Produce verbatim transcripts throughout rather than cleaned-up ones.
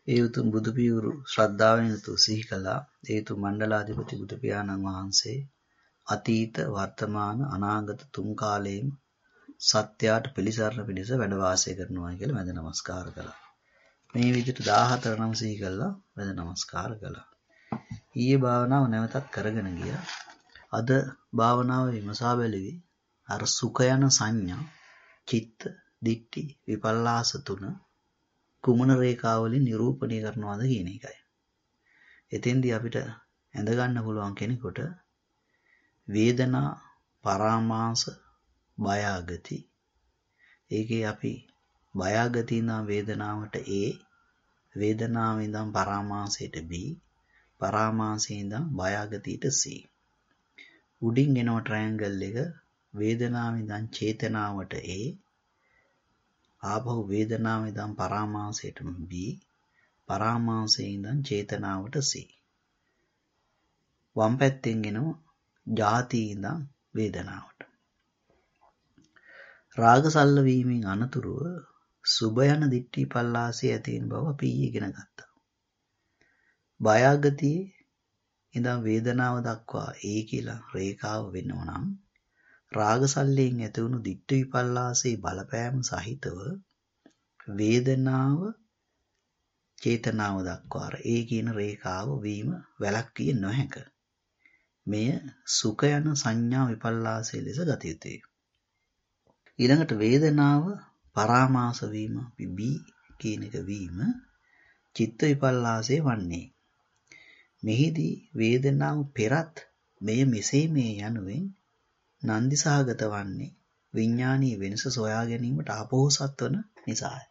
ඒ උතුම් බුදු පියවරු ශ්‍රද්ධාවෙන් යුතු සිහි කළා. ඒ උතුම් මණ්ඩලාධිපති බුදු පියාණන් වහන්සේ අතීත වර්තමාන අනාගත තුන් කාලයේම සත්‍යයට පිළිසරණ පිණිස වැඩ වාසය කරනවා කියලා වැඳ නමස්කාර කළා. මේ විදිහට දාහතර නම් සිහි කළා වැඳ නමස්කාර කළා. ඊයේ භාවනාව නැවතත් කරගෙන ගියා. අද භාවනාව විමසා බැලුවේ අර සුඛ යන සංඥා, චිත්ත, දිට්ඨි, විපල්ලාස තුන කුමන රේඛාවලින් නිරූපණය කරනවද කියන එකයි. එතෙන්දී අපිට ඇඳ ගන්න පුළුවන් කෙනෙකුට වේදනා, පරාමාස, බයාගති. ඒකේ අපි බයාගති ඉඳන් වේදනාවට A, වේදනාවෙන් ඉඳන් පරාමාසයට B, පරාමාසයෙන් ඉඳන් බයාගතියට C. උඩින් එන ට්‍රයැන්ගල් එක වේදනාවෙන් ඉඳන් චේතනාවට A, ආපහු වේදනාවෙන් ඉඳන් පරාමාසයට B, පරාමාසයෙන් ඉඳන් චේතනාවට C. වම් පැත්තෙන් එනවා ජාති ඉඳන් වේදනාවට. රාග සල්ල වීමෙන් අනතුරුව සුභ යන දිට්ඨි පල්ලාසය ඇති වෙන බව අපි ඉගෙන ගත්තා. බයාගතියේ ඉඳන් වේදනාව දක්වා ඒ කියලා රේඛාව වෙනවා නම් රාග සල්ලයෙන් ඇති වුණු දිට්ඨි විපල්ලාසයේ බලපෑම සහිතව වේදනාව චේතනාව දක්වා ඒ කියන රේඛාව වීම වැළැක්විය නොහැක. මෙය සුඛ යන සංඥා විපල්ලාසය ලෙස ගත යුතුය. ඊළඟට වේදනාව පරාමාස වීම B කියන එක වීම චිත්ත විපල්ලාසය වන්නේ. මෙහිදී වේදනාව පෙරත් මෙය මෙසේ මේ යනුවෙන් නන්දි සහගත වන්නේ විඥානීය වෙනස සොයා ගැනීමට අපොහසත් වන නිසාය.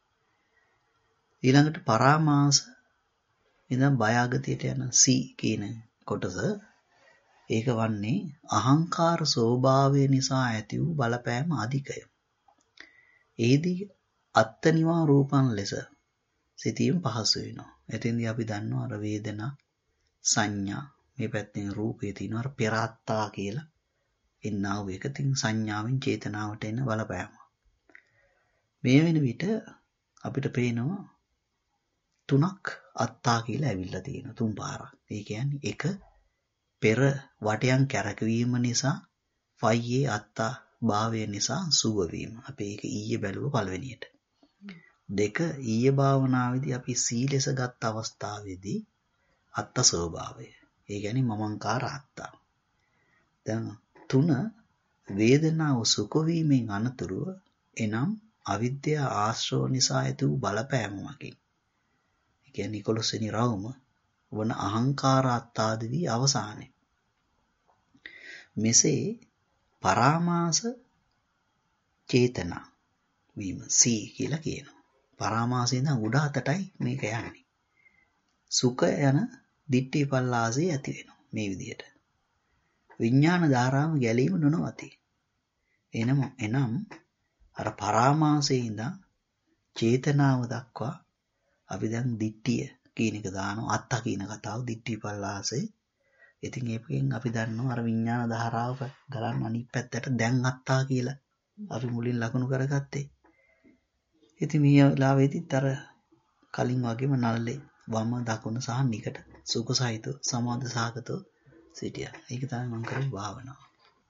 ඊළඟට පරාමාස ඉඳන් බයාගතියට යන C කියන කොටස ඒක වන්නේ අහංකාර ස්වභාවය නිසා ඇති වූ බලපෑම අධිකය. එෙහිදී අත්තනිවා රූපං ලෙස සිතීම පහසු වෙනවා. එතෙන්දී අපි දන්නවා අර වේදනා සංඥා මේ පැත්තෙන් රූපේ තියෙනවා අර පෙරාත්තා කියලා එන්නා වූ එක. තින් සංඥාවෙන් චේතනාවට එන බලපෑම. මේ වෙන විට අපිට පේනවා තුනක් අත්තා කියලා ඇවිල්ලා තියෙනවා. තුන් පාරක්. ඒ කියන්නේ එක පෙර වටයන් කැරකවීම නිසා ෆයියේ අත්තා භාවය නිසා සුව වීම. අපි ඒක ඊයේ බැලුව පළවෙනියට. දෙක ඊයේ භාවනාවේදී අපි සීලස ගත් අවස්ථාවේදී අත්ත ස්වභාවය. ඒ කියන්නේ මමංකාර අත්තා. දැන් තුන වේදනාව සුඛ වීමෙන් අනතුරුව එනම් අවිද්‍යා ආශ්‍රව නිසා ඇති වූ බලපෑමකින්. ඒ කියන්නේ එකොළොස් වෙනි රවුම වන අහංකාර අත්තාදී අවසානයේ. මෙසේ පරාමාස චේතනා වීම C කියලා කියනවා. පරාමාසයෙන් උඩ අතටයි මේක යන්නේ. සුඛ යන දිට්ඨි පල්ලාසය ඇති වෙනවා මේ විදිහට. විඥාන ධාරාව ගැලීම නොනවතී. එනම එනම් අර පරාමාසයේ ඉඳන් චේතනාව දක්වා අපි දැන් දිට්ඨිය කියන එක දානවා. අත්තා කියන කතාව දිට්ඨි පල්ලාසය. ඉතින් ඒකෙන් අපි දන්නවා අර විඥාන ධාරාව ගලන්න අනිත් පැත්තට දැන් අත්තා කියලා අපි මුලින් ලකුණු කරගත්තේ. ඉතින් මේ වෙලාවේදීත් අර කලින් වගේම නළලේ වම දකුණ සහ නිකට සුඛ සහිතව සමාධි සහගතව සිටියා. ඒක තමයි මම කරේ භාවනාව.